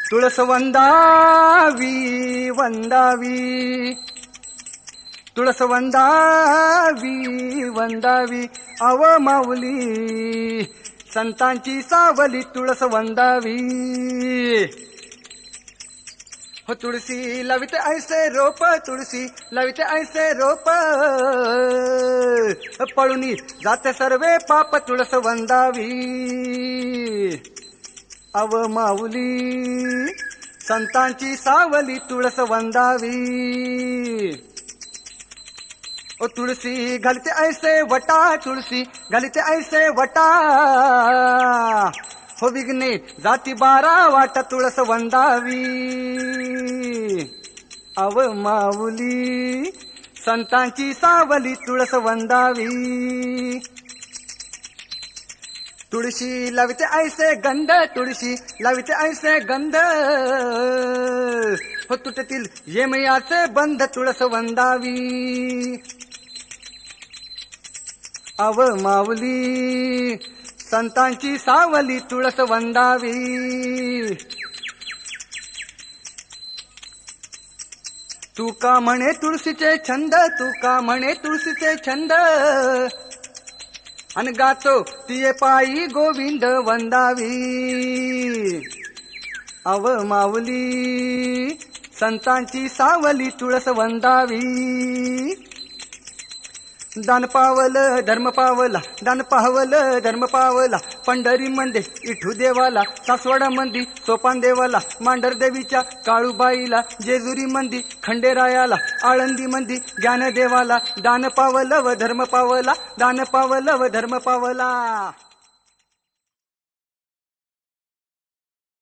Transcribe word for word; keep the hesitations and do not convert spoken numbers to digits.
तुळस वंदावी वंदावी, तुळस वंदावी वंदावी, अव माऊली संतांची सावली तुळस वंदावी. हो तुळसी लाविते ऐसे रोप, तुळसी लाविते ऐसे रोप, पळूनी जाते सर्वे पाप तुळस वंदावी. अव माऊली संतांची सावली तुळस वंदावी. ओ तुळसी घालते ऐसे वटा, तुळसी घालते ऐसे वटा, हो विघ्ने जाती बारा वाट तुळस वंदावी. अव माऊली संतांची सावली तुळस वंदावी. तुळशी लाविते ऐसे गंध, तुळशी लाविते ऐसे गंध, हो तुटतील येमयाचे बंध तुळस वंदावी. अव माऊली संतांची सावली तुळस वंदावी. तू का म्हणे तुळशीचे छंद, तू का म्हणे तुळशीचे छंद, अन गातो तिये पायी गोविंद वंदावी. अव माऊली संतांची सावली तुळस वंदावी. दान पावलं धर्म पावला, दान पावलं धर्म पावला, पंढरी मंदे इठू देवाला, सासवडा मंदी सोपान देवाला, मांढर देवीच्या काळूबाईला, जेजुरी मंदी खंडेरायाला, आळंदी मंदी ज्ञान देवाला. दान पावलं व धर्म पावला, दान पावलं व धर्म पावला.